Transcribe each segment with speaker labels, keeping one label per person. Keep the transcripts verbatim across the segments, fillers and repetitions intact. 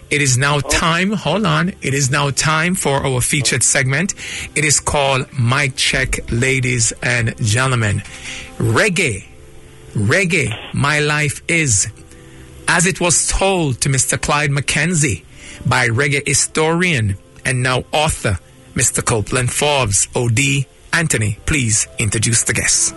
Speaker 1: It is now time, hold on, it is now time for our featured segment. It is called Mic Check, ladies and gentlemen. Reggae, reggae, my life is, as it was told to Mister Clyde Mackenzie by reggae historian and now author, Mister Copeland Forbes. O D. Anthony, please introduce the guests.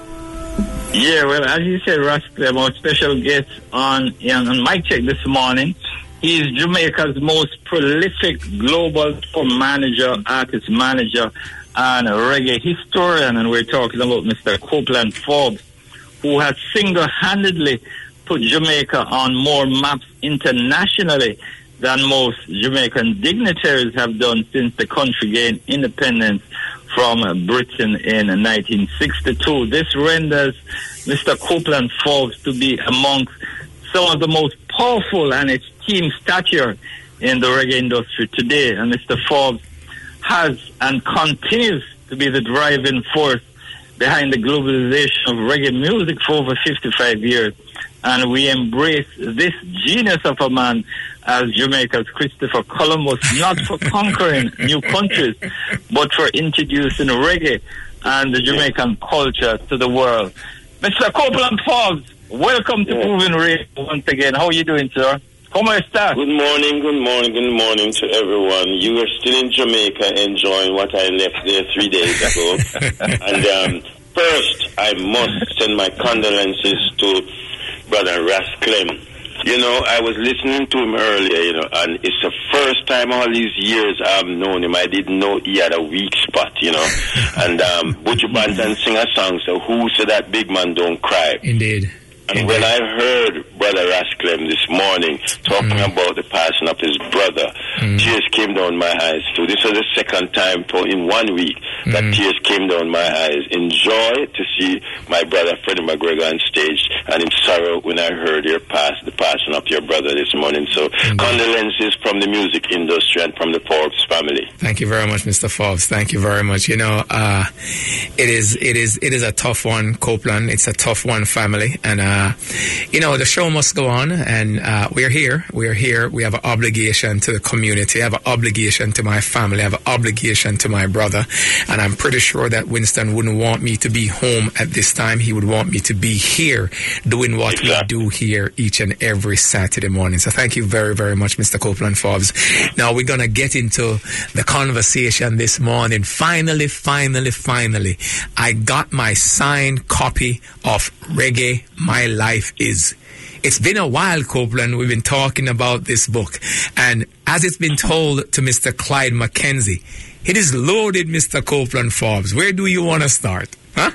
Speaker 2: Yeah, well, as you said, Rascal, our special guest on, on Mic Check this morning. He is Jamaica's most prolific global tour manager, artist manager, and reggae historian. And we're talking about Mister Copeland Forbes, who has single-handedly put Jamaica on more maps internationally than most Jamaican dignitaries have done since the country gained independence from Britain in nineteen sixty-two. This renders Mister Copeland Forbes to be amongst some of the most powerful and esteemed stature in the reggae industry today. And Mister Forbes has and continues to be the driving force behind the globalization of reggae music for over fifty-five years. And we embrace this genius of a man as Jamaica's Christopher Columbus, not for conquering new countries, but for introducing reggae and the Jamaican culture to the world. Mister Copeland Forbes, welcome to Moving Radio once again. How are you doing, sir? ¿Cómo estás?
Speaker 3: Good morning, good morning, good morning to everyone. You are still in Jamaica enjoying what I left there three days ago. And um, first, I must send my condolences to Brother Ras Clem. You know, I was listening to him earlier, you know, and it's the first time all these years I've known him. I didn't know he had a weak spot, you know. And um, Buju Banton sing a song, so who said that big man don't cry?
Speaker 1: Indeed.
Speaker 3: And
Speaker 1: Indeed.
Speaker 3: when I heard Brother Ras Clem this morning talking mm. about the passing of his brother, mm. tears came down my eyes too. This was the second time for in one week that mm. tears came down my eyes. In joy to see my brother Freddie McGregor on stage, and in sorrow when I heard your pass, the passing of your brother this morning. So Indeed. Condolences from the music industry and from the Forbes family.
Speaker 1: Thank you very much, Mister Forbes. Thank you very much. You know, uh, it is it is it is a tough one, Copeland. It's a tough one, family, and. Uh, Uh, you know, the show must go on, and uh, we're here. We're here. We have an obligation to the community. I have an obligation to my family. I have an obligation to my brother. And I'm pretty sure that Winston wouldn't want me to be home at this time. He would want me to be here doing what exactly. we do here each and every Saturday morning. So thank you very, very much, Mister Copeland Forbes. Now we're going to get into the conversation this morning. Finally, finally, finally, I got my signed copy of Reggae My Life Is. It's been a while, Copeland. We've been talking about this book. And as it's been told to Mister Clyde Mackenzie, it is loaded, Mister Copeland Forbes. Where do you want to start? Huh?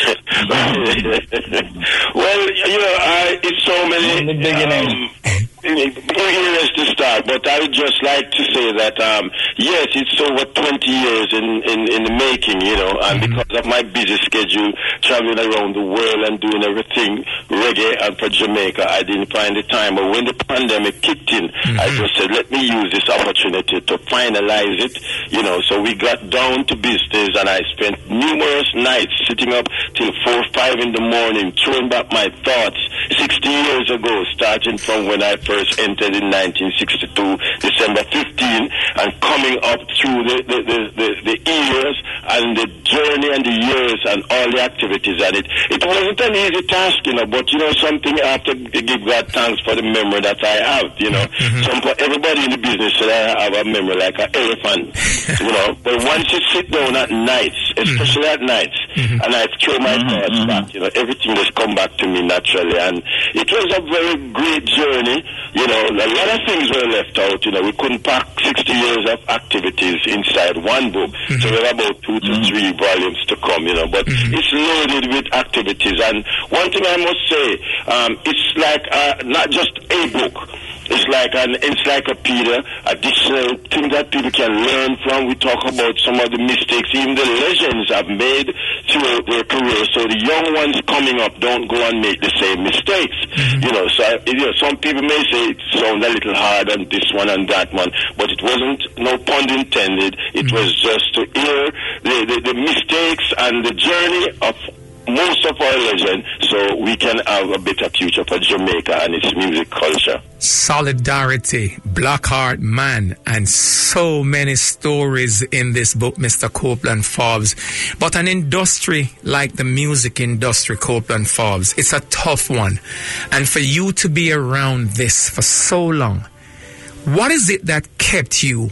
Speaker 3: Well, you know, I, it's so many in the beginning. Um, areas to start, but I would just like to say that um, yes, it's over twenty years in, in, in the making, you know, and mm-hmm. because of my busy schedule, traveling around the world and doing everything reggae and for Jamaica, I didn't find the time. But when the pandemic kicked in, mm-hmm. I just said, let me use this opportunity to finalize it, you know. So we got down to business, and I spent numerous nights sitting up till four, five in the morning, throwing back my thoughts sixty years ago, starting from when I first entered in nineteen sixty-two, December fifteenth, and coming up through the, the, the, the, the years and the journey and the years and all the activities. And it, it wasn't an easy task, you know, but, you know, something I have to give God thanks for the memory that I have, you know. Mm-hmm. Some, everybody in the business said I have a memory like an elephant, you know. But once you sit down at nights, especially mm-hmm. at nights, mm-hmm. and I throw my mm-hmm. thoughts back, you know, everything just come back to me naturally. And it was a very great journey. You know, a lot of things were left out. You know, we couldn't pack sixty years of activities inside one book. Mm-hmm. So there are about two to mm-hmm. three volumes to come, you know. But mm-hmm. it's loaded with activities. And one thing I must say, um, it's like uh, not just a book. It's like an encyclopedia, additional things that people can learn from. We talk about some of the mistakes even the legends have made through their career. So the young ones coming up don't go and make the same mistakes. Mm-hmm. You know, so you know, some people may say it sounds a little hard on this one and that one, but it wasn't, no pun intended. It mm-hmm. was just to hear the, the, the mistakes and the journey of most of our legends, so so we can have a better future for Jamaica and its music culture.
Speaker 1: Solidarity, Blackheart Man, and so many stories in this book, Mister Copeland Forbes. But an industry like the music industry, Copeland Forbes, it's a tough one. And for you to be around this for so long, what is it that kept you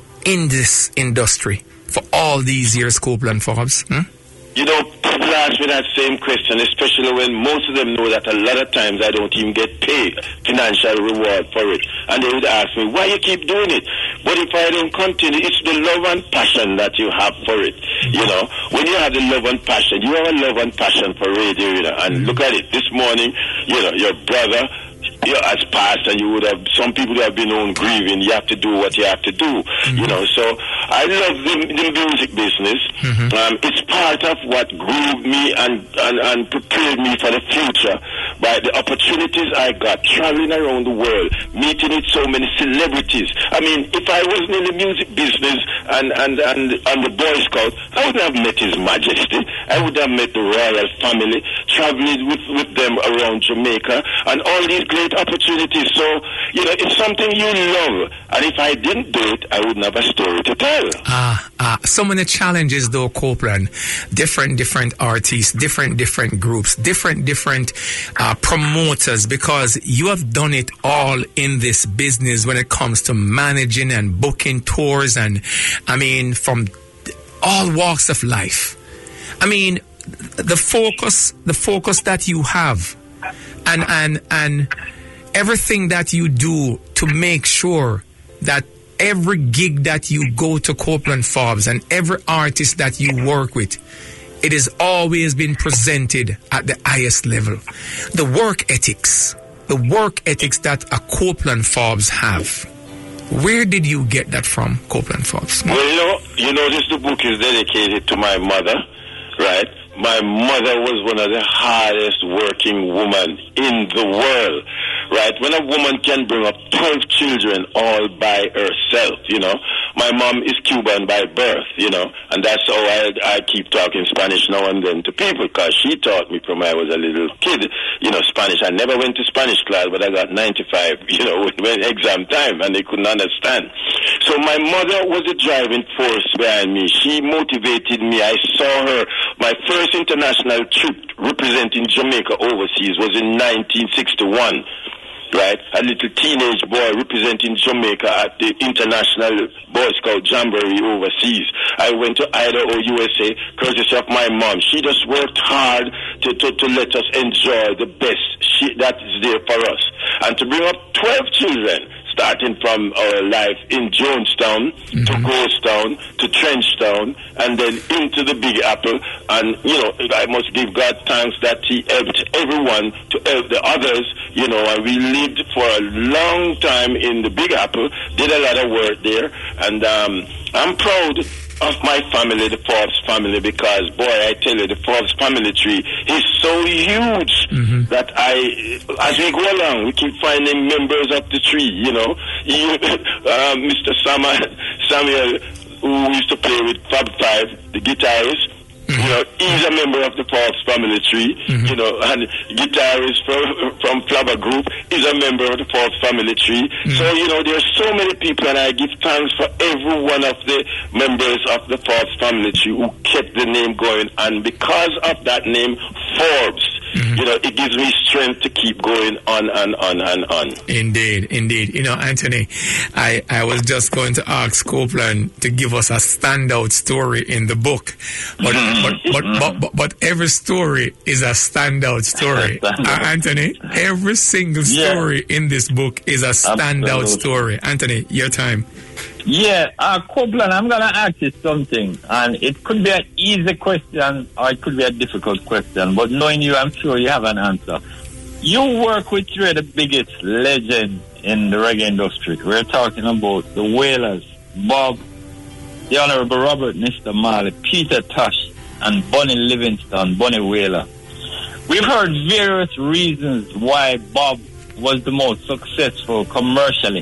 Speaker 1: in this industry for all these years, Copeland Forbes? Hmm?
Speaker 3: You know, people ask me that same question, especially when most of them know that a lot of times I don't even get paid financial reward for it. And they would ask me, why you keep doing it? But if I don't continue, it's the love and passion that you have for it. You know, when you have the love and passion, you have a love and passion for radio, you know. And look at it, this morning, you know, your brother, you know, has passed, and you would have, some people would have been on grieving. You have to do what you have to do, mm-hmm. you know. So I love the, the music business. Mm-hmm. Um, it's part of what grew me and, and, and prepared me for the future by the opportunities I got traveling around the world, meeting with so many celebrities. I mean, if I wasn't in the music business and, and, and, and the Boy Scout, I would have met His Majesty. I would have met the royal family, traveling with, with them around Jamaica, and all these great opportunities. So, you know, it's something you love. And if I didn't do it, I wouldn't have a story to tell.
Speaker 1: Ah, ah, so many challenges though, Copeland. Different, different artists, different, different groups, different, different uh, promoters, because you have done it all in this business when it comes to managing and booking tours and, I mean, from all walks of life. I mean, the focus, the focus that you have and, and, and everything that you do to make sure that every gig that you go to, Copeland Forbes, and every artist that you work with, it has always been presented at the highest level. The work ethics, the work ethics that a Copeland Forbes have. Where did you get that from, Copeland Forbes?
Speaker 3: Well, you know, you notice the book is dedicated to my mother, right? My mother was one of the hardest working women in the world, right? When a woman can bring up twelve children all by herself, you know. My mom is Cuban by birth, you know, and that's how I, I keep talking Spanish now and then to people, because she taught me from when I was a little kid, you know, Spanish. I never went to Spanish class, but I got ninety-five, you know, when exam time, and they couldn't understand. So my mother was a driving force behind me. She motivated me. I saw her. My first international trip representing Jamaica overseas was in nineteen sixty-one. Right, a little teenage boy representing Jamaica at the International Boy Scout Jamboree overseas. I went to Idaho, U S A, courtesy of my mom. She just worked hard to, to, to let us enjoy the best she, that is there for us. And to bring up twelve children, starting from our life in Jonestown, mm-hmm. to Ghostown, to Trenchtown, and then into the Big Apple. And, you know, I must give God thanks that He helped everyone to help the others, you know, and we lived for a long time in the Big Apple, did a lot of work there, and um, I'm proud of my family, the Forbes family, because, boy, I tell you, the Forbes family tree is so huge mm-hmm. that I, as we go along, we keep finding members of the tree, you know. You, uh, Mister Samuel, Samuel, who used to play with Fab Five, the guitarist, mm-hmm. you know, he's a member of the Forbes family tree, mm-hmm. you know, and guitarist from, from Flabber Group is a member of the Forbes family tree. Mm-hmm. So, you know, there's so many people, and I give thanks for every one of the members of the Forbes family tree who kept the name going. And because of that name, Forbes, mm-hmm. you know, it gives me strength to keep going on and on and on.
Speaker 1: Indeed, indeed. You know, Anthony, I, I was just going to ask Copeland to give us a standout story in the book. But, but, but, but, but, but every story is a standout story. Uh, Anthony, every single story yeah. in this book is a standout Absolutely. story. Anthony, your time.
Speaker 2: Yeah, uh, Copeland, I'm going to ask you something, and it could be an easy question or it could be a difficult question, but knowing you, I'm sure you have an answer. You work with three of the biggest legends in the reggae industry. We're talking about the Wailers, Bob, the Honorable Robert Mister Marley, Peter Tosh, and Bunny Livingston, Bunny Wailer. We've heard various reasons why Bob was the most successful commercially.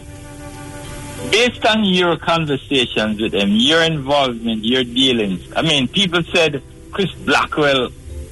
Speaker 2: Based on your conversations with him, your involvement, your dealings, I mean, people said Chris Blackwell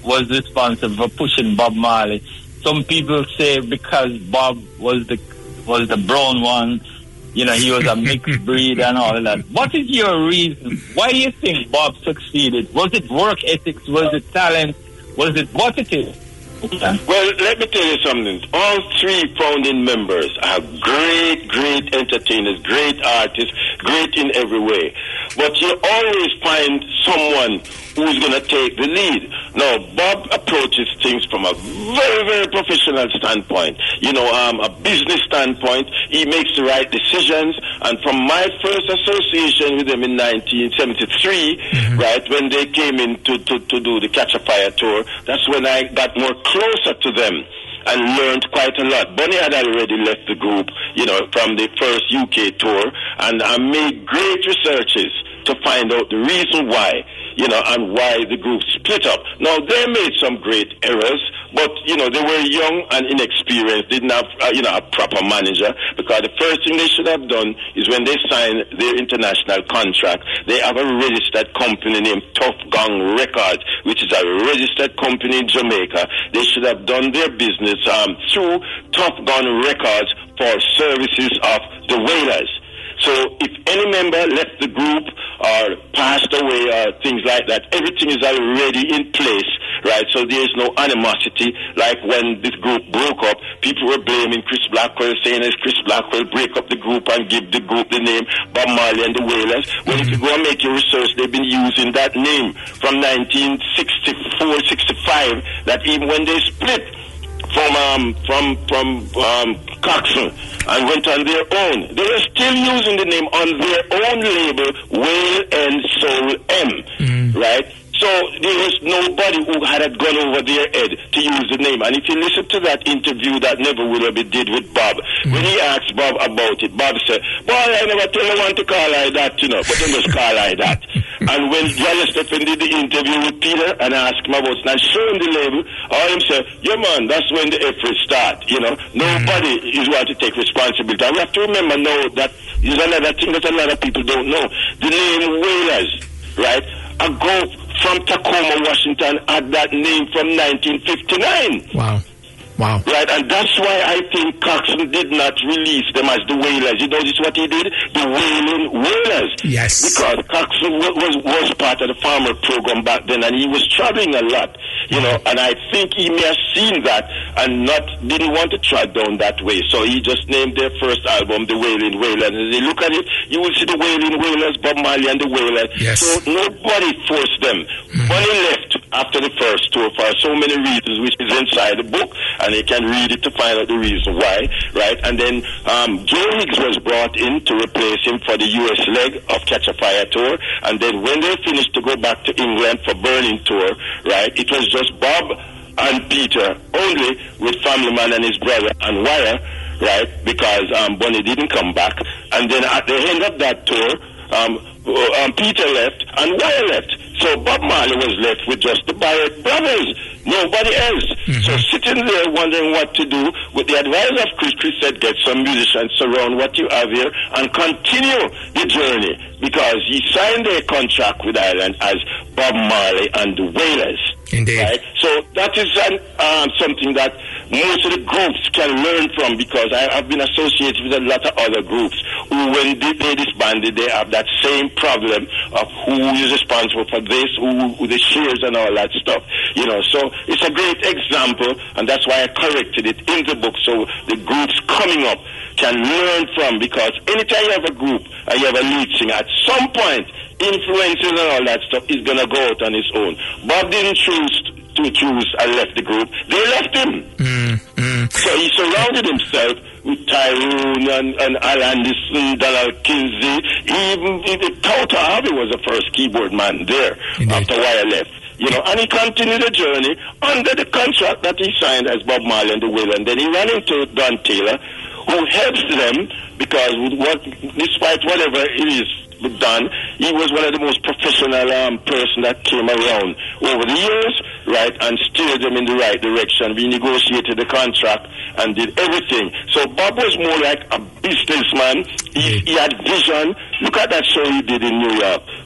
Speaker 2: was responsible for pushing Bob Marley. Some people say because Bob was the was the brown one, you know, he was a mixed breed and all of that. What is your reason? Why do you think Bob succeeded? Was it work ethics? Was it talent? Was it what it is?
Speaker 3: Well, let me tell you something. All three founding members are great, great entertainers, great artists, great in every way. But you always find someone who's going to take the lead. Now, Bob approaches things from a very, very professional standpoint. You know, um, a business standpoint. He makes the right decisions. And from my first association with him in nineteen seventy-three, mm-hmm. right, when they came in to, to, to do the Catch a Fire tour, that's when I got more closer to them and learned quite a lot. Bonnie had already left the group, you know, from the first U K tour, and I made great researches to find out the reason why, you know, and why the group split up. Now, they made some great errors, but, you know, they were young and inexperienced, didn't have, uh, you know, a proper manager, because the first thing they should have done is when they signed their international contract, they have a registered company named Tough Gong Records, which is a registered company in Jamaica. They should have done their business um, through Tough Gong Records for services of the Wailers. So if any member left the group or passed away or things like that, everything is already in place, right? So there's no animosity. Like when this group broke up, people were blaming Chris Blackwell, saying it's Chris Blackwell break up the group and give the group the name Bob Marley and the Wailers. When if you go and make your research, they've been using that name from nineteen sixty-four, sixty-five, that even when they split from um, from from um, Coxsone and went on their own, they were still using the name on their own label, Wail and Soul M, mm. right? So there was nobody who had a gun over their head to use the name. And if you listen to that interview that Neville Willoughby did with Bob, mm. when he asked Bob about it, Bob said, boy, I never tell no one to call like that, you know, but they just call like that. And when Jolly Stephen did the interview with Peter and asked him about it and showed him the label, all him said, yeah man, that's when the efforts start, you know. Nobody mm. is going to take responsibility. And we have to remember now that is another thing that a lot of people don't know. The name Wailers, right, a group from Tacoma, Washington, had that name from nineteen fifty-nine.
Speaker 1: Wow. Wow.
Speaker 3: Right, and that's why I think Coxsone did not release them as the Wailers. You notice what he did? The Wailing Wailers.
Speaker 1: Yes.
Speaker 3: Because Coxsone was, was part of the farmer program back then, and he was traveling a lot, you know, and I think he may have seen that and not didn't want to trot down that way. So he just named their first album The Wailing Wailers. And as you look at it, you will see the Wailing Wailers, Bob Marley and the Wailers.
Speaker 1: Yes.
Speaker 3: So nobody forced them. Mm-hmm. Bonnie left after the first tour for so many reasons, which is inside the book, and you can read it to find out the reason why, right? And then um, Joe Higgs was brought in to replace him for the U S leg of Catch a Fire tour, and then when they finished to go back to England for Burning tour, right, it was just Bob and Peter only, with Family Man and his brother and Wire, right, because um, Bonnie didn't come back. And then at the end of that tour, um, um, Peter left and Wire left. So Bob Marley was left with just the Barrett brothers, nobody else. Mm-hmm. So sitting there wondering what to do, with the advice of Chris, Chris said, get some musicians, surround what you have here, and continue the journey, because he signed a contract with Ireland as Bob Marley and the Wailers.
Speaker 1: Indeed.
Speaker 3: Right? So that is an, um, something that most of the groups can learn from, because I have been associated with a lot of other groups who, when they, they disbanded, they have that same problem of who is responsible for this, who, who the shares and all that stuff. You know, so it's a great example, and that's why I corrected it in the book, so the groups coming up can learn from, because anytime you have a group and you have a lead singer, at some point, influences and all that stuff is going to go out on its own. Bob didn't choose to choose and left the group. They left him. Mm, mm. So he surrounded himself with Tyrone and, and Al Anderson, Donald Kinsey. Even, even Toto Harvey was the first keyboard man there. Indeed. After Wire left. You know, and he continued the journey under the contract that he signed as Bob Marley and the Wailers. And then he ran into Don Taylor, who helps them, because with what, despite whatever it is done, he was one of the most professional um, person that came around over the years, right, and steered them in the right direction. We negotiated the contract and did everything. So Bob was more like a businessman. He, he had vision. Look at that show he did in New York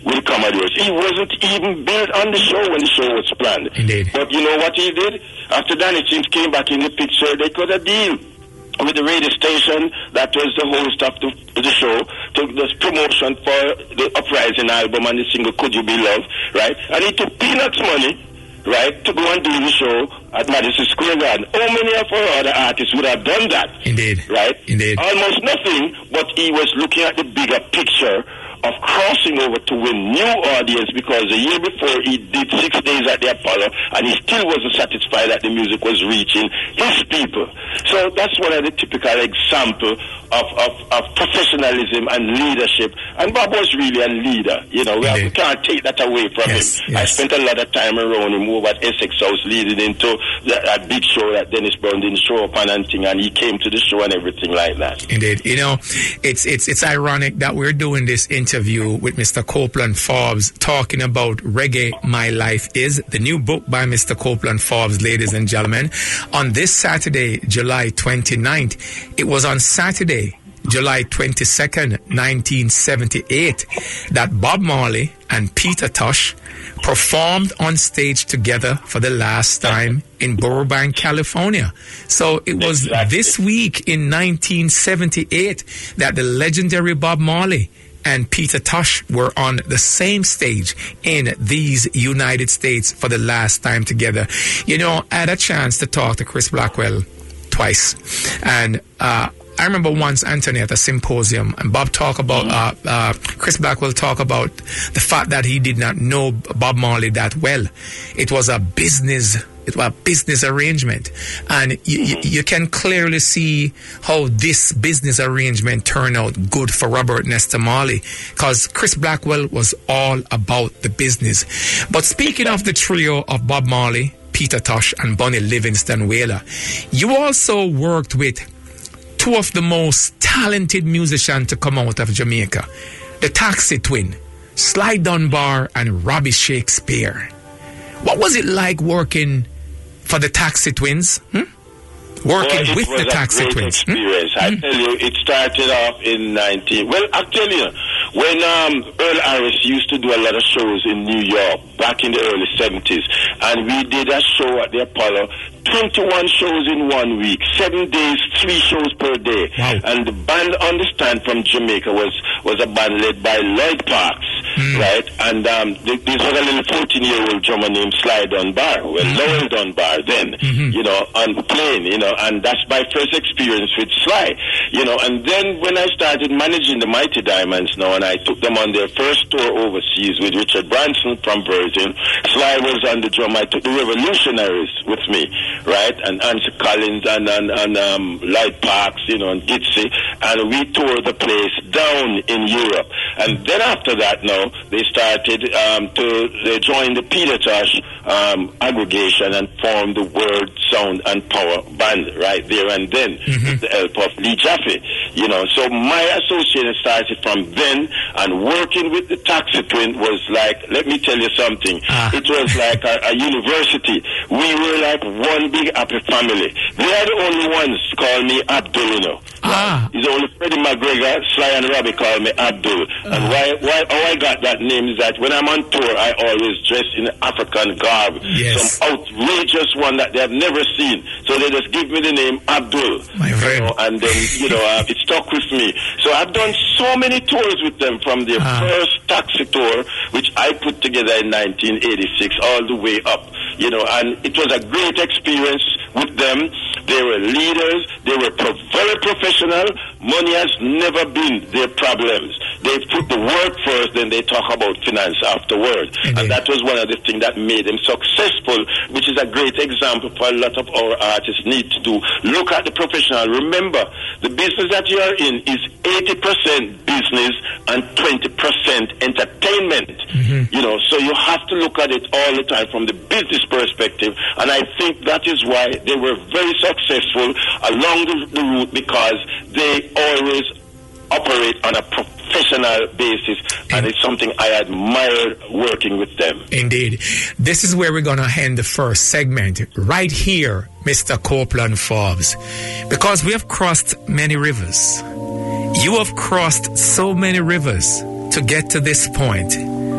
Speaker 3: with the Commodores. He wasn't even built on the show when the show was planned.
Speaker 1: Indeed.
Speaker 3: But you know what he did? After Danny Sims came back in the picture, they cut a deal with the radio station that was the host of the, the show, took this promotion for the Uprising album and the single Could You Be Loved, right? And he took peanuts money, right, to go and do the show at Madison Square Garden. How many of our other artists would have done that?
Speaker 1: Indeed.
Speaker 3: Right?
Speaker 1: Indeed.
Speaker 3: Almost nothing, but he was looking at the bigger picture of crossing over to win new audience, because the year before he did six days at the Apollo and he still wasn't satisfied that the music was reaching his people. So that's one of the typical examples of, of, of professionalism and leadership. And Bob was really a leader. You know, we, have, we can't take that away from
Speaker 1: yes,
Speaker 3: him.
Speaker 1: Yes.
Speaker 3: I spent a lot of time around him over at Essex House, leading into a big show that Dennis Brown didn't show up on and thing, and he came to the show and everything like that.
Speaker 1: Indeed. You know, it's it's it's ironic that we're doing this interview with Mister Copeland Forbes talking about Reggae My Life Is, the new book by Mister Copeland Forbes, ladies and gentlemen, on this Saturday, July twenty-ninth. It was on Saturday, July twenty-second, nineteen seventy-eight, that Bob Marley and Peter Tosh performed on stage together for the last time in Burbank, California. So it was exactly. This week in nineteen seventy-eight that the legendary Bob Marley and Peter Tosh were on the same stage in these United States for the last time together. You know, I had a chance to talk to Chris Blackwell twice. And uh, I remember once, Anthony, at a symposium, and Bob talk about, uh, uh, Chris Blackwell talk about the fact that he did not know Bob Marley that well. It was a business It was a business arrangement. And you, you, you can clearly see how this business arrangement turned out good for Robert Nesta Marley, because Chris Blackwell was all about the business. But speaking of the trio of Bob Marley, Peter Tosh, and Bunny Livingston Whaler, you also worked with two of the most talented musicians to come out of Jamaica, the Taxi Twin, Sly Dunbar and Robbie Shakespeare. What was it like working for the Taxi Twins? Hmm? Working
Speaker 3: well,
Speaker 1: with the Taxi Twins.
Speaker 3: Experience.
Speaker 1: Hmm?
Speaker 3: I tell you, it started off in nineteen. Well, I tell you, when um, Earl Harris used to do a lot of shows in New York back in the early seventies, and we did a show at the Apollo. twenty-one shows in one week, seven days, three shows per day.
Speaker 1: Wow.
Speaker 3: And the band Understand from Jamaica was, was a band led by Lloyd Parks, mm. right? And um, this was a little fourteen-year-old drummer named Sly Dunbar, well, mm-hmm. Lowell Dunbar then, mm-hmm. you know, on playing, you know, and that's my first experience with Sly, you know. And then when I started managing the Mighty Diamonds now, and I took them on their first tour overseas with Richard Branson from Virgin, Sly was on the drum. I took the Revolutionaries with me, right, and Ansel Collins and, and, and um, Lloyd Parks, you know, and Gitsy, and we toured the place down in Europe. And then after that now, they started um, to, they joined the Peter Tosh um, aggregation and formed the Word, Sound and Power band right there and then, mm-hmm. with the help of Lee Jaffe, you know. So my association started from then, and working with the Taxi Twin was like, let me tell you something, ah. it was like a, a university. We were like one big happy family. They are the only ones to call me Abdul, you know.
Speaker 1: Ah.
Speaker 3: It's only Freddie McGregor, Sly and Robbie call me Abdul. Ah. And why, why, how I got that name is that when I'm on tour, I always dress in African garb.
Speaker 1: Yes.
Speaker 3: Some outrageous one that they have never seen. So they just give me the name Abdul.
Speaker 1: My friend.
Speaker 3: You know, and then, you know, uh, it stuck with me. So I've done so many tours with them, from their ah. first Taxi tour, which I put together in nineteen eighty-six, all the way up. You know, and it was a great experience with them. They were leaders. They were pro- very professional. Money has never been their problems. They put the work first, then they talk about finance afterwards. Mm-hmm. And that was one of the things that made them successful, which is a great example for a lot of our artists need to do. Look at the professional. Remember, the business that you are in is eighty percent business and twenty percent entertainment. Mm-hmm. You know, so you have to look at it all the time from the business perspective. And I think that is why they were very successful along the, the route, because they always operate on a professional basis, and it's something I admired working with them. Indeed.
Speaker 1: This is where we're going to end the first segment, right here, Mister Copeland Forbes, because we have crossed many rivers. You have crossed so many rivers to get to this point.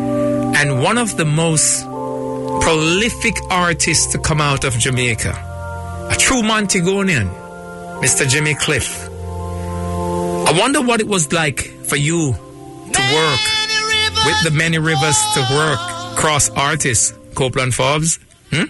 Speaker 1: and one of the most prolific artists to come out of Jamaica, a true Montagonian, Mister Jimmy Cliff. I wonder what it was like for you to work with the many rivers to work cross artists, Copeland Forbes. Hmm?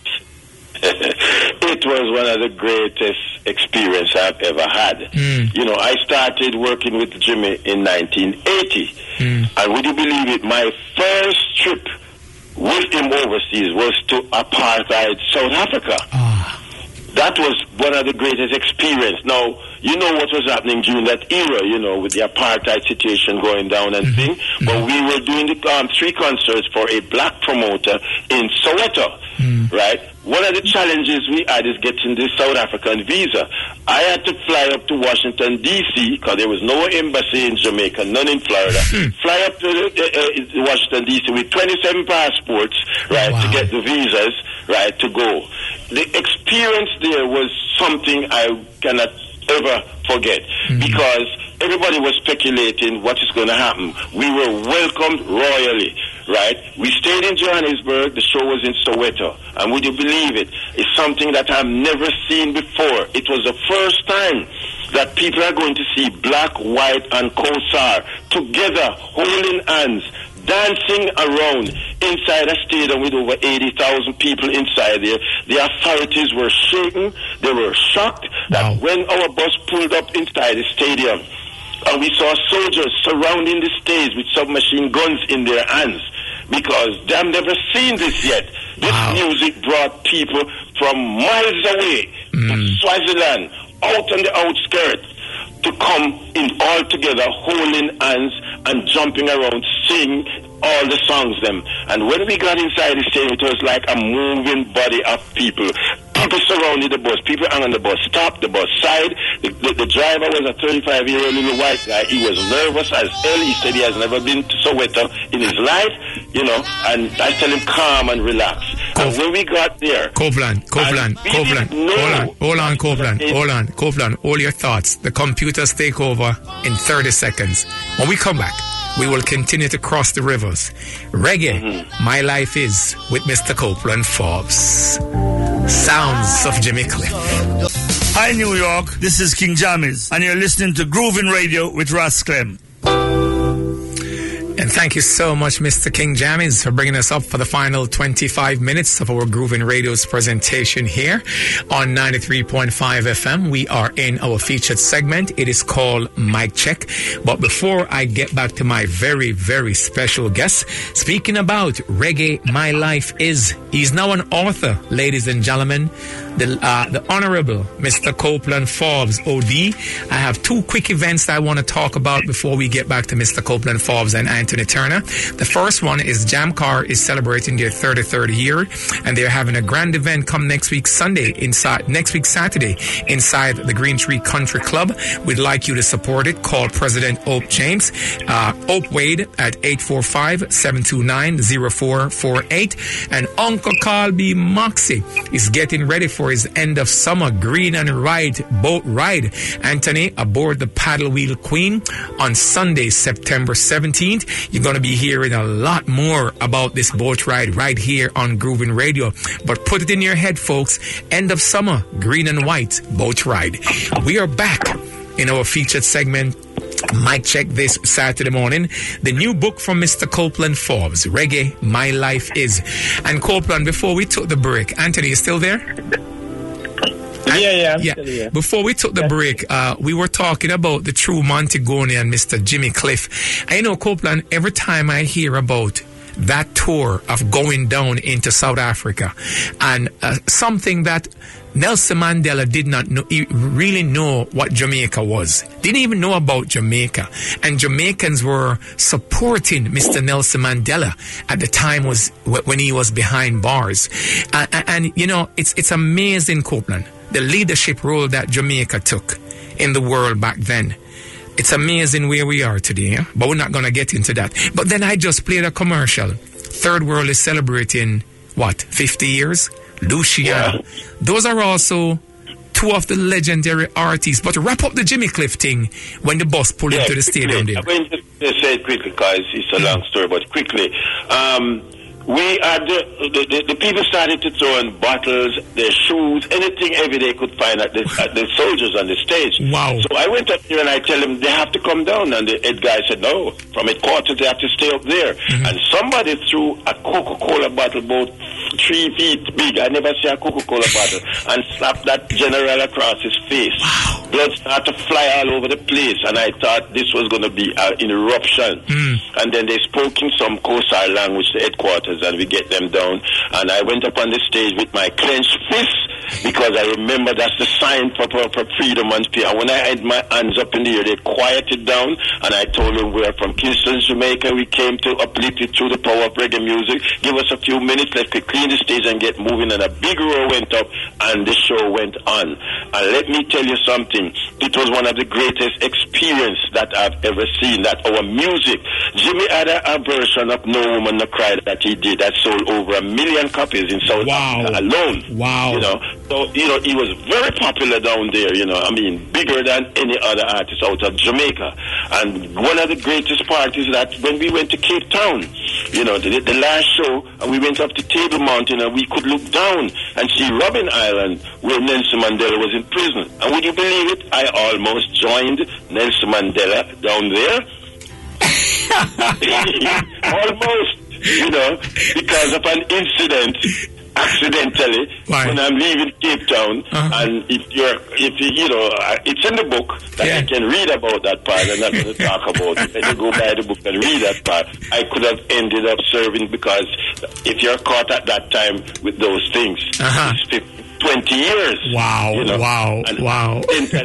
Speaker 3: It was one of the greatest experience I've ever had. Mm. You know, I started working with Jimmy in nineteen eighty. Mm. And would you believe it, my first trip with him overseas was to apartheid South Africa. Oh. That was one of the greatest experience. Now, you know what was happening during that era, you know, with the apartheid situation going down and mm-hmm. thing. Mm-hmm. But we were doing the um, three concerts for a black promoter in Soweto, mm. right? One of the challenges we had is getting the South African visa. I had to fly up to Washington, D C, because there was no embassy in Jamaica, none in Florida. Mm. Fly up to uh, uh, Washington, D C with twenty-seven passports, right, wow. to get the visas, right, to go. The experience there was something I cannot ever forget, mm-hmm. because everybody was speculating what is going to happen. We were welcomed royally, right? We stayed in Johannesburg. The show was in Soweto. And would you believe it? It's something that I've never seen before. It was the first time that people are going to see Black, White, and Kosar together, holding hands, dancing around inside a stadium with over eighty thousand people inside there. The authorities were shaken. They were shocked that wow. when our bus pulled up inside the stadium, and we saw soldiers surrounding the stage with submachine guns in their hands, because they've never seen this yet. This wow. music brought people from miles away mm. from Swaziland, out on the outskirts, to come in all together, holding hands and jumping around, sing all the songs them. And when we got inside the stadium, it was like a moving body of people. People surrounded the bus. People hung on the bus, stopped the bus side. The, the, the driver was a thirty-five-year-old little white guy. He was nervous as hell. He said he has never been to Soweto in his life, you know. And I tell him, calm and relax. And when we got there...
Speaker 1: Copeland, Copeland, Copeland. Hold on, hold on, Copeland. Hold on, Copeland. All your thoughts. The computers take over in thirty seconds. When we come back, we will continue to cross the rivers. Reggae, mm-hmm. My Life Is, with Mister Copeland Forbes. Sounds of Jimmy Cliff.
Speaker 4: Hi, New York. This is King Jammies, and you're listening to Groovin Radio with Ras Clem.
Speaker 1: And thank you so much, Mister King Jammies, for bringing us up for the final twenty-five minutes of our Groovin Radio's presentation here on ninety-three point five F M. We are in our featured segment. It is called Mic Check. But before I get back to my very, very special guest, speaking about Reggae, My Life Is, he's now an author, ladies and gentlemen, the, uh, the Honorable Mister Copeland Forbes, O D. I have two quick events that I want to talk about before we get back to Mister Copeland Forbes and Anthony Turner. The first one is Jamcar is celebrating their thirty-third year, and they're having a grand event come next week Sunday inside next week Saturday inside the Green Tree Country Club. We'd like you to support it. Call President Ope James, uh, Ope Wade at eight four five, seven two nine, zero four four eight. And Uncle Carl B. Moxie is getting ready for his end of summer green and ride boat ride. Anthony aboard the Paddle Wheel Queen on Sunday, September seventeenth. You're going to be hearing a lot more about this boat ride right here on Groovin Radio. But put it in your head, folks. End of summer, green and white boat ride. We are back in our featured segment, Mic Check, this Saturday morning. The new book from Mister Copeland Forbes, Reggae, My Life Is. And Copeland, before we took the break, Anthony, you still there?
Speaker 2: Yeah, yeah, I'm
Speaker 1: yeah.
Speaker 2: still here.
Speaker 1: Before we took the yeah. break, uh, we were talking about the true Montagonian, Mister Jimmy Cliff. I know, Copeland, every time I hear about that tour of going down into South Africa and uh, something that Nelson Mandela did not know, he really know what Jamaica was. Didn't even know about Jamaica. And Jamaicans were supporting Mister Nelson Mandela at the time was when he was behind bars. Uh, and, and, you know, it's it's amazing, Copeland, the leadership role that Jamaica took in the world back then. It's amazing where we are today, but we're not going to get into that. But then I just played a commercial. Third World is celebrating, what, fifty years? Luciano. Yeah. Those are also two of the legendary artists. But wrap up the Jimmy Cliff thing when the bus pulled yeah, into the stadium there.
Speaker 3: When the, Let's say it quickly because it's a long story, but quickly. Um, we had the, the, the people started to throw in bottles, their shoes, anything heavy they could find at the, at the soldiers on the stage.
Speaker 1: Wow.
Speaker 3: So I went up there and I tell them they have to come down. And the head guy said, no, from headquarters they have to stay up there. Mm-hmm. And somebody threw a Coca-Cola bottle about three feet big. I never see a Coca-Cola bottle. And slapped that general across his face.
Speaker 1: Wow.
Speaker 3: Blood started to fly all over the place. And I thought this was going to be an eruption. Mm. And then they spoke in some Kosar language to headquarters, and we get them down. And I went up on the stage with my clenched fist because I remember that's the sign for, for, for freedom and fear. And when I had my hands up in the air, they quieted down, and I told them we're from Kingston, Jamaica. We came to uplift it through the power of reggae music. Give us a few minutes, let's clean the stage and get moving. And a big roar went up, and the show went on. And let me tell you something. It was one of the greatest experience that I've ever seen, that our music. Jimmy had a, a version of No Woman No Cry that he did that sold over a million copies in South
Speaker 1: wow.
Speaker 3: Africa alone.
Speaker 1: Wow.
Speaker 3: You know, so, you know, he was very popular down there, you know, I mean, bigger than any other artist out of Jamaica. And one of the greatest parts is that when we went to Cape Town, you know, the, the last show, and we went up to Table Mountain, and we could look down and see Robben Island, where Nelson Mandela was in prison. And would you believe it? I almost joined Nelson Mandela down there. Almost, you know, because of an incident, accidentally,
Speaker 1: right.
Speaker 3: when I'm leaving Cape Town. Uh-huh. And if you're, if you, you know, it's in the book that yeah. I can read about that part. I'm not going to talk about it. Let you go buy the book and read that part. I could have ended up serving, because if you're caught at that time with those things,
Speaker 1: uh-huh.
Speaker 3: it's fifty, twenty years.
Speaker 1: Wow,
Speaker 3: you know?
Speaker 1: wow,
Speaker 3: and
Speaker 1: wow.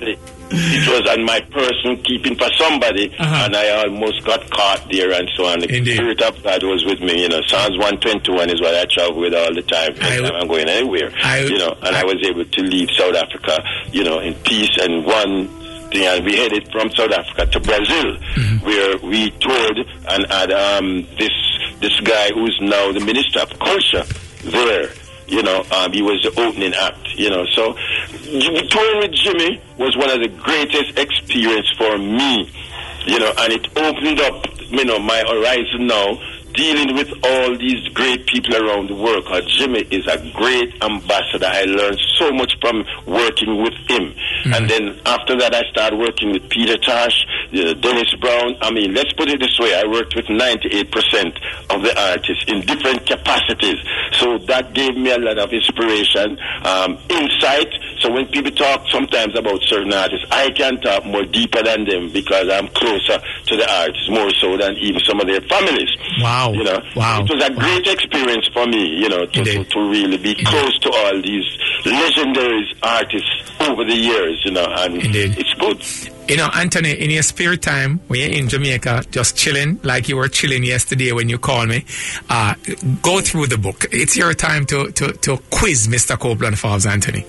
Speaker 3: It was on my person keeping for somebody, uh-huh. and I almost got caught there and so on. The
Speaker 1: Indeed.
Speaker 3: Spirit of God was with me. You know, Psalms one twenty-one is what I travel with all the time. Anytime I'm going anywhere,
Speaker 1: I,
Speaker 3: you know, and I, I was able to leave South Africa, you know, in peace. And one thing, and we headed from South Africa to Brazil, mm-hmm. where we toured and had um, this this guy who's now the Minister of Culture there. You know, um, he was the opening act, you know. So, touring with Jimmy was one of the greatest experience for me, you know, and it opened up, you know, my horizon now, dealing with all these great people around the world. Because Jimmy is a great ambassador. I learned so much from working with him. Mm-hmm. And then after that, I started working with Peter Tosh, uh, Dennis Brown. I mean, let's put it this way. I worked with ninety-eight percent of the artists in different capacities. So that gave me a lot of inspiration, um, insight. So when people talk sometimes about certain artists, I can talk more deeper than them because I'm closer to the artists, more so than even some of their families.
Speaker 1: Wow.
Speaker 3: You know,
Speaker 1: wow.
Speaker 3: It was a
Speaker 1: wow.
Speaker 3: great experience for me, you know, to, to, to really be Indeed. Close to all these legendary artists over the years, you know, and Indeed. It's good.
Speaker 1: You know, Anthony, in your spare time, when you're in Jamaica, just chilling, like you were chilling yesterday when you called me, uh, go through the book. It's your time to, to, to quiz Mister Copeland Forbes, Anthony.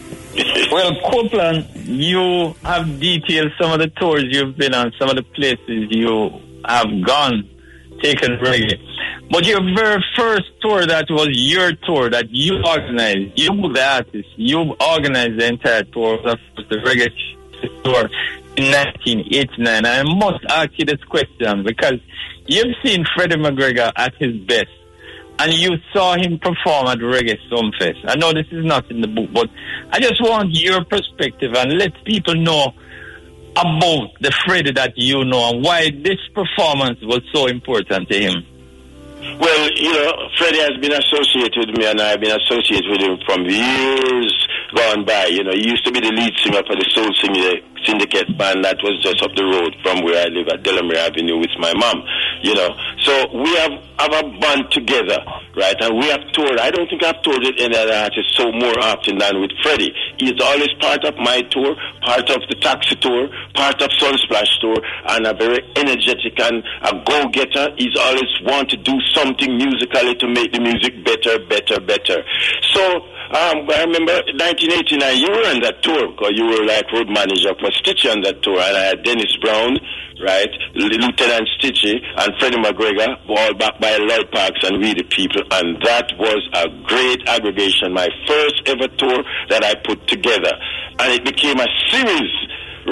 Speaker 2: Well, Copeland, you have detailed some of the tours you've been on, some of the places you have gone, taken reggae. But your very first tour, that was your tour that you organized, you were the artist, you organized the entire tour, of the reggae tour in nineteen eighty-nine. I must ask you this question because you've seen Freddie McGregor at his best, and you saw him perform at Reggae Sumfest. I know this is not in the book, but I just want your perspective and let people know about the Freddie that you know and why this performance was so important to him.
Speaker 3: Well, you know, Freddie has been associated with me, and I've been associated with him from years gone by. You know, he used to be the lead singer for the Soul Syndicate band that was just up the road from where I live at Delamere Avenue with my mom, you know. So we have, have a band together, right? And we have toured. I don't think I've toured with any other artist so more often than with Freddie. He's always part of my tour, part of the Taxi tour, part of Sunsplash tour, and a very energetic and a go-getter. He's always want to do something musically to make the music better, better, better. So um, I remember nineteen eighty-nine, you were on that tour because you were like road manager for Stitchie on that tour, and I had Dennis Brown, right, Lieutenant Stitchie, and Freddie McGregor, all back by Lloyd Parks and We the People, and that was a great aggregation, my first ever tour that I put together, and it became a series, right,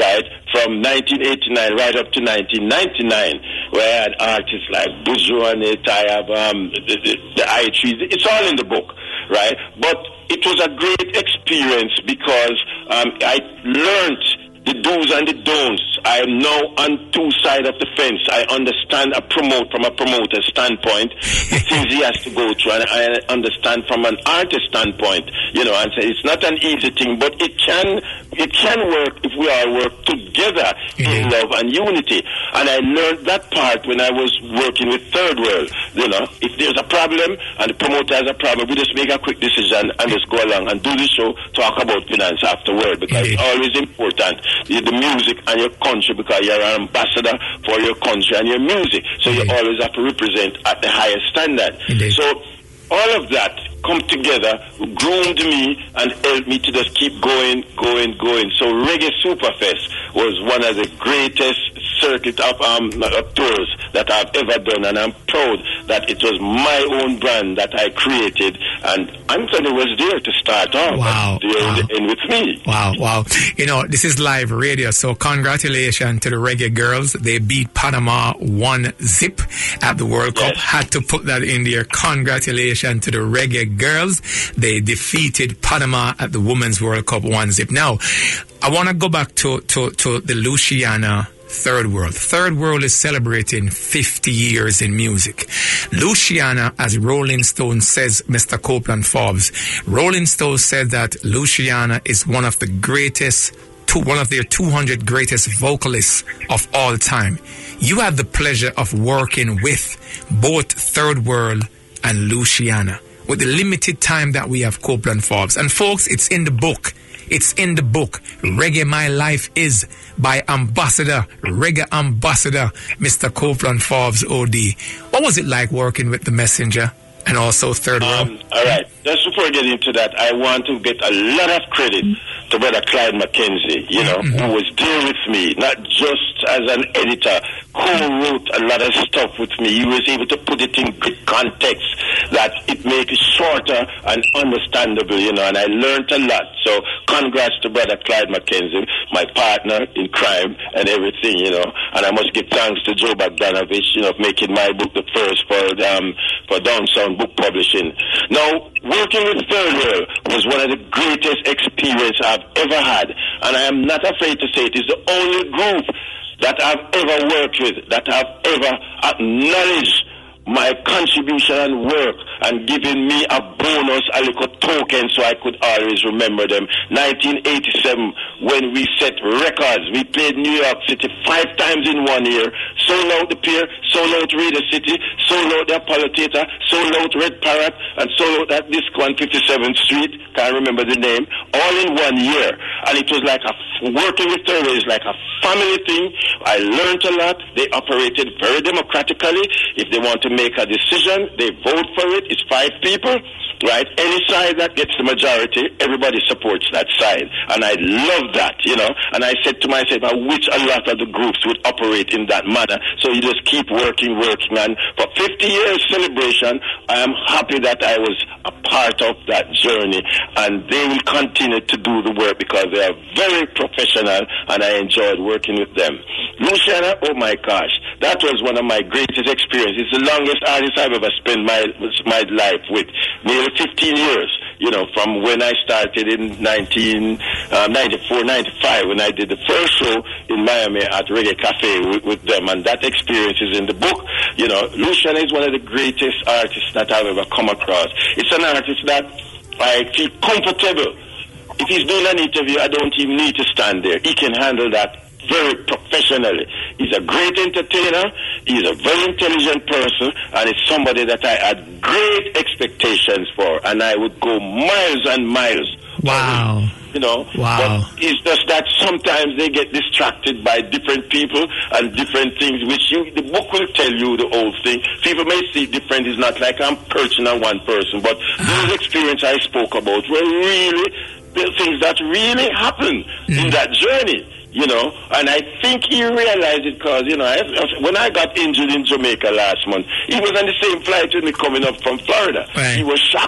Speaker 3: from nineteen eighty-nine right up to nineteen ninety-nine, where I had artists like Buju and it, I have um, the, the, the I Trees. It's all in the book, right? But it was a great experience because um, I learned the do's and the don'ts. I am now on two sides of the fence. I understand a promote from a promoter standpoint the things he has to go through, and I understand from an artist standpoint, you know, and say it's not an easy thing, but it can it can work if we all work together mm-hmm. in love and unity. And I learned that part when I was working with Third World. You know, if there's a problem and the promoter has a problem, we just make a quick decision and just go along and do the show, talk about finance afterward, because mm-hmm. it's always important. The music and your country, because you're an ambassador for your country and your music, so Indeed. You always have to represent at the highest standard. Indeed. So all of that come together, groomed me and helped me to just keep going, going, going. So Reggae Superfest was one of the greatest circuit of um, tours that I've ever done, and I'm proud that it was my own brand that I created, and Anthony was there to start off.
Speaker 1: Wow.
Speaker 3: And there
Speaker 1: wow.
Speaker 3: in, in with me.
Speaker 1: Wow, wow. You know, this is live radio, so congratulations to the Reggae Girls. They beat Panama one zip at the World Cup.
Speaker 3: Yes.
Speaker 1: Had to put that in there. Congratulations to the Reggae Girls. They defeated Panama at the Women's World Cup one zip. Now, I want to go back to, to, to the Luciana Third World. Third World is celebrating fifty years in music. Luciana, as Rolling Stone says, Mister Copeland Forbes, Rolling Stone said that Luciana is one of the greatest, two, one of their two hundred greatest vocalists of all time. You had the pleasure of working with both Third World and Luciana. With the limited time that we have, Copeland Forbes. And folks, it's in the book. It's in the book. Reggae My Life Is by Ambassador, Reggae Ambassador, Mister Copeland Forbes O D. What was it like working with The Messenger and also Third World?
Speaker 3: Um, all right. Just before I get into that, I want to get a lot of credit to Brother Clyde McKenzie, you know, mm-hmm. who was there with me, not just as an editor, co-wrote a lot of stuff with me. He was able to put it in good context that it makes it shorter and understandable, you know, and I learned a lot. So congrats to Brother Clyde McKenzie, my partner in crime and everything, you know, and I must give thanks to Joe Bogdanovich, you know, making my book the first for um, for Downsound Book Publishing. Now, working with Third World was one of the greatest experiences I've ever had, and I am not afraid to say it is the only group that I've ever worked with, that I've ever acknowledged my contribution and work and giving me a bonus, a little token so I could always remember them. nineteen eighty-seven, when we set records, we played New York City five times in one year, sold out the Pier, sold out Radio City, sold out the Apollo Theater, sold out Red Parrot, and sold out that disco on fifty-seventh Street, can't remember the name, all in one year. And it was like a, working with Third World is like a family thing. I learned a lot. They operated very democratically. If they want to make a decision, they vote for it. It's five people, right? Any side that gets the majority, everybody supports that side. And I love that, you know. And I said to myself, I wish a lot of the groups would operate in that manner. So you just keep working, working. And for fifty years celebration, I am happy that I was a part of that journey. And they will continue to do the work because they are very professional and I enjoyed working with them. Luciana, oh my gosh, that was one of my greatest experiences. It's the longest artist I've ever spent my my life with. Nearly fifteen years, you know, from when I started in nineteen ninety-four, ninety-five, when I did the first show in Miami at Reggae Cafe with, with them, and that experience is in the book. You know, Luciana is one of the greatest artists that I've ever come across. It's an artist that I feel comfortable. If he's doing an interview, I don't even need to stand there. He can handle that very professionally. He's a great entertainer, he's a very intelligent person, and it's somebody that I had great expectations for, and I would go miles and miles.
Speaker 1: Wow.
Speaker 3: You know,
Speaker 1: wow.
Speaker 3: But it's just that sometimes they get distracted by different people and different things, which you, the book will tell you the whole thing. People may see different. It's not like I'm perching on one person, but those experiences I spoke about were really the things that really happened mm. in that journey. You know, and I think he realized it because, you know, I, when I got injured in Jamaica last month, he was on the same flight with me coming up from Florida.
Speaker 1: Right.
Speaker 3: He was shocked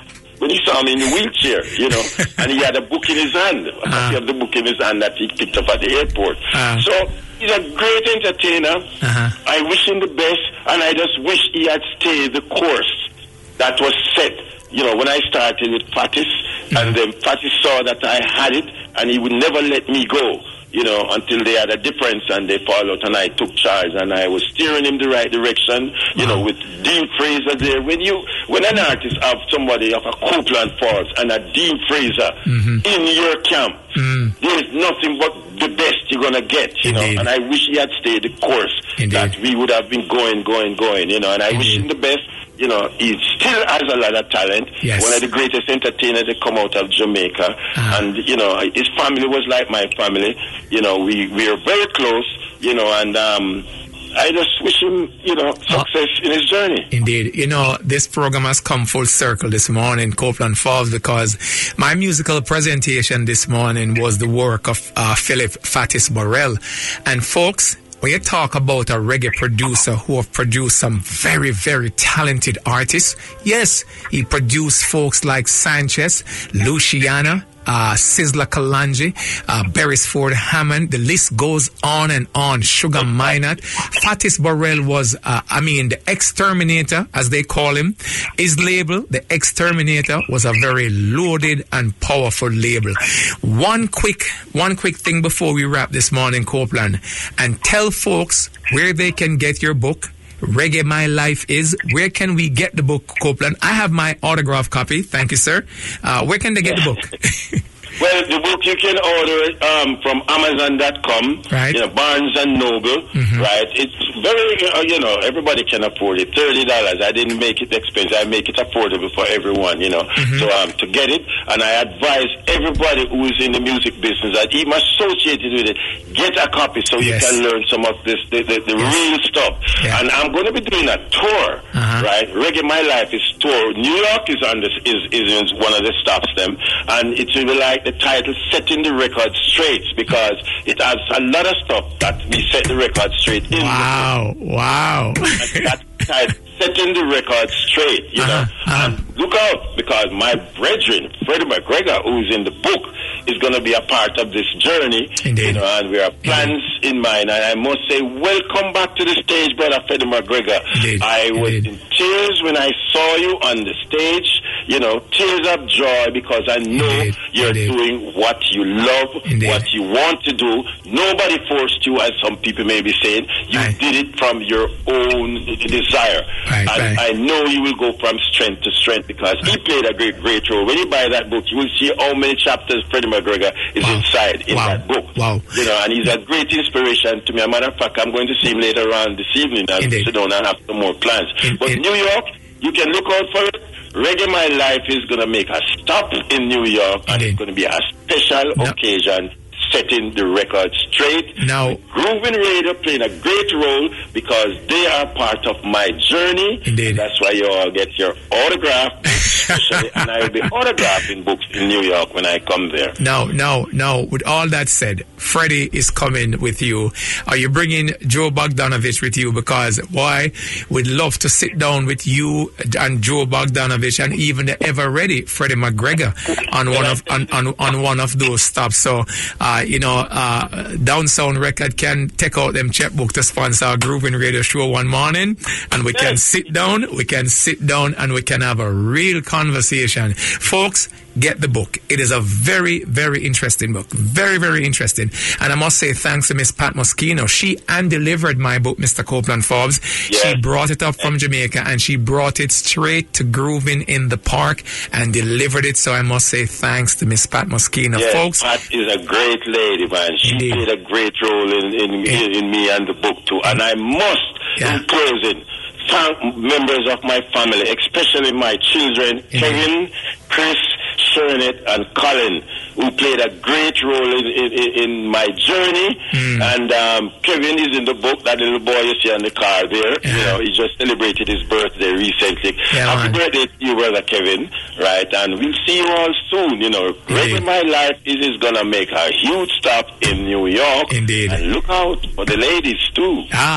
Speaker 3: when he saw me in the wheelchair, you know, and he had a book in his hand, a copy uh-huh. of the book in his hand that he picked up at the airport. Uh-huh. So he's a great entertainer. Uh-huh. I wish him the best, and I just wish he had stayed the course that was set. You know, when I started with Fatis, mm-hmm. and then Fatis saw that I had it, and he would never let me go, you know, until they had a difference and they followed, and I took charge, and I was steering him the right direction, you wow. know, with Dean Fraser there. When you, when an artist have somebody of a Copeland Falls and a Dean Fraser mm-hmm. in your camp, mm. there's nothing but the best you're going to get, you Indeed. know, and I wish he had stayed the course Indeed. that we would have been going, going, going, you know, and I Indeed. wish him the best. You know, he still has a lot of talent. Yes. One of the greatest entertainers to come out of Jamaica. Uh-huh. And, you know, his family was like my family. You know, we, we are very close, you know, and um, I just wish him, you know, success oh. in his journey.
Speaker 1: Indeed. You know, this program has come full circle this morning, Copeland Falls, because my musical presentation this morning was the work of uh, Philip Fatis Burrell. And folks, when you talk about a reggae producer who have produced some very, very talented artists, yes, he produced folks like Sanchez, Luciana, uh, Sizzla Kalonji, uh, Beresford Hammond, the list goes on and on. Sugar Minot. Fatis Burrell was, uh, I mean, the Exterminator, as they call him. His label, the Exterminator, was a very loaded and powerful label. One quick, one quick thing before we wrap this morning, Copeland, and tell folks where they can get your book. Reggae My Life Is. Where can we get the book, Copeland? I have my autograph copy. Thank you, sir. Uh, where can they get the book?
Speaker 3: Well, the book you can order it um, from Amazon dot com, right? You know, Barnes and Noble, mm-hmm. right? It's very, uh, you know, everybody can afford it. Thirty dollars. I didn't make it expensive. I make it affordable for everyone, you know. Mm-hmm. So um, to get it, and I advise everybody who is in the music business that even associated with it, get a copy so yes. you can learn some of this, the, the, the yes. real stuff. Yeah. And I'm going to be doing a tour, uh-huh. right? Reggae My Life is tour. New York is on this, is is one of the stops them, and it's really like the title Setting the Record Straight, because it has a lot of stuff that we set the record straight in.
Speaker 1: Wow, wow.
Speaker 3: That title, Setting the Record Straight, you uh-huh, know. Uh-huh. And look out, because my brethren, Freddie McGregor, who is in the book, is going to be a part of this journey.
Speaker 1: Indeed.
Speaker 3: You know, and we have plans Indeed. in mind. And I must say, welcome back to the stage, brother Freddie McGregor.
Speaker 1: Indeed.
Speaker 3: I was
Speaker 1: Indeed.
Speaker 3: in tears when I saw you on the stage. You know, tears of joy, because I know Indeed. you're Indeed. doing what you love, Indeed. what you want to do. Nobody forced you, as some people may be saying. You right. did it from your own desire.
Speaker 1: Right,
Speaker 3: and
Speaker 1: right.
Speaker 3: I know you will go from strength to strength, because right. he played a great, great role. When you buy that book, you will see how many chapters Freddie McGregor is wow. inside in
Speaker 1: wow.
Speaker 3: that book.
Speaker 1: Wow.
Speaker 3: You know, and he's a great inspiration to me. As a matter of fact, I'm going to see him later on this evening as we sit down and have some more plans. In, but in, New York, you can look out for it. Reggae My Life is going to make a stop in New York, and Indeed. it's going to be a special no. occasion, setting the record straight.
Speaker 1: Now,
Speaker 3: Groovin Radio playing a great role, because they are part of my journey.
Speaker 1: Indeed.
Speaker 3: That's why you all get your autograph, especially, and I will be autographing books in New York when I come there.
Speaker 1: Now, now, now, with all that said, Freddie is coming with you. Are you bringing Joe Bogdanovich with you? Because, boy, we'd love to sit down with you and Joe Bogdanovich and even the ever-ready Freddie McGregor on one of on, on, on one of those stops. So, uh, you know, uh, Down Sound Record can take out them checkbook to sponsor our Groovin Radio show one morning, and we can sit down, we can sit down, and we can have a real conversation. Folks, get the book. It is a very, very interesting book. Very, very interesting. And I must say thanks to Miss Pat Moschino. She hand-delivered my book, Mister Copeland Forbes. Yeah. She brought it up from Jamaica, and she brought it straight to Groovin in the Park and delivered it. So I must say thanks to Miss Pat Moschino.
Speaker 3: Yeah,
Speaker 1: folks,
Speaker 3: Pat is a great lady, man. She Indeed. played a great role in, in, in, in me and the book, too. And I must, yeah. in closing, thank members of my family, especially my children, Indeed. Kevin, Chris, Shernet, and Colin, who played a great role in, in, in my journey. Mm. And um, Kevin is in the book, that little boy you see on the car there. Yeah. You know, he just celebrated his birthday recently.
Speaker 1: Yeah,
Speaker 3: Happy
Speaker 1: man.
Speaker 3: birthday to you, brother Kevin. Right, and we'll see you all soon. You know, Reggae My Life is, is going to make a huge stop in New York.
Speaker 1: Indeed.
Speaker 3: And look out for the ladies, too.
Speaker 1: Ah.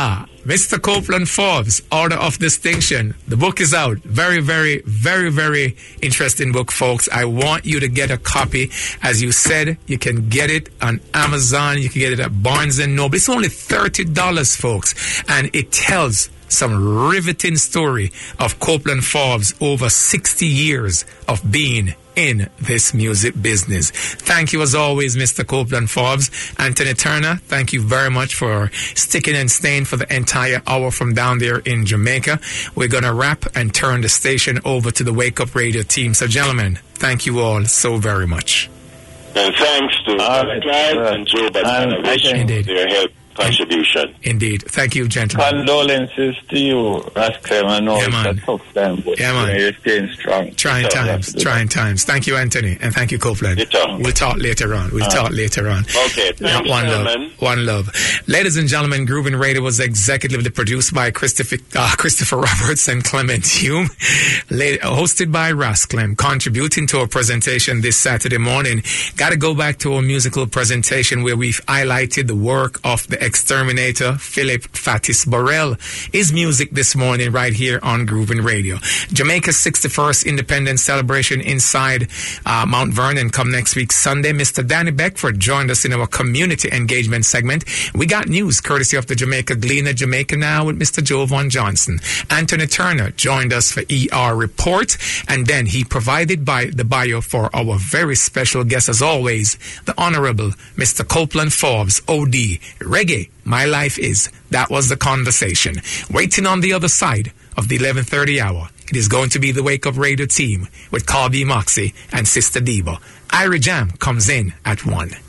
Speaker 1: Mister Copeland Forbes, Order of Distinction. The book is out. Very, very, very, very interesting book, folks. I want you to get a copy. As you said, you can get it on Amazon. You can get it at Barnes and Noble. It's only thirty dollars, folks. And it tells some riveting story of Copeland Forbes over sixty years of being in this music business. Thank you as always, Mister Copeland Forbes. Anthony Turner, thank you very much for sticking and staying for the entire hour from down there in Jamaica. We're going to wrap and turn the station over to the Wake Up Radio team. So gentlemen, thank you all so very much.
Speaker 3: And thanks to uh, Clyde and Joe Badanovich for their help. Contribution.
Speaker 1: Indeed. Thank you, gentlemen.
Speaker 2: Condolences to you, Rascal. I know
Speaker 1: yeah,
Speaker 2: it's a tough time, but
Speaker 1: yeah, man.
Speaker 2: You're staying strong.
Speaker 1: Trying
Speaker 2: so
Speaker 1: times. Trying times. Thank you, Anthony. And thank you, Copeland. We'll talk later on. We'll uh, talk later on.
Speaker 3: Okay. Thanks,
Speaker 1: one
Speaker 3: gentlemen.
Speaker 1: love. One love. Ladies and gentlemen, Groovin Radio was executively produced by Christopher, uh, Christopher Roberts and Clement Hume. Hosted by Ras Clem. Contributing to our presentation this Saturday morning. Got to go back to our musical presentation where we've highlighted the work of the exterminator Philip Fatis Burrell. His music this morning right here on Groovin Radio. Jamaica's sixty-first Independence Celebration inside uh, Mount Vernon come next week Sunday. Mister Danny Beckford joined us in our community engagement segment. We got news courtesy of the Jamaica Gleaner, Jamaica Now with Mister Jovan Johnson. Anthony Turner joined us for E R Report, and then he provided by the bio for our very special guest as always, the Honorable Mister Copeland Forbes, O D, Reggae, My Life Is. That was the conversation. Waiting on the other side of the eleven thirty hour, it is going to be the Wake Up Radio team with Carby Moxie and Sister Debo. Ira Jam comes in at one.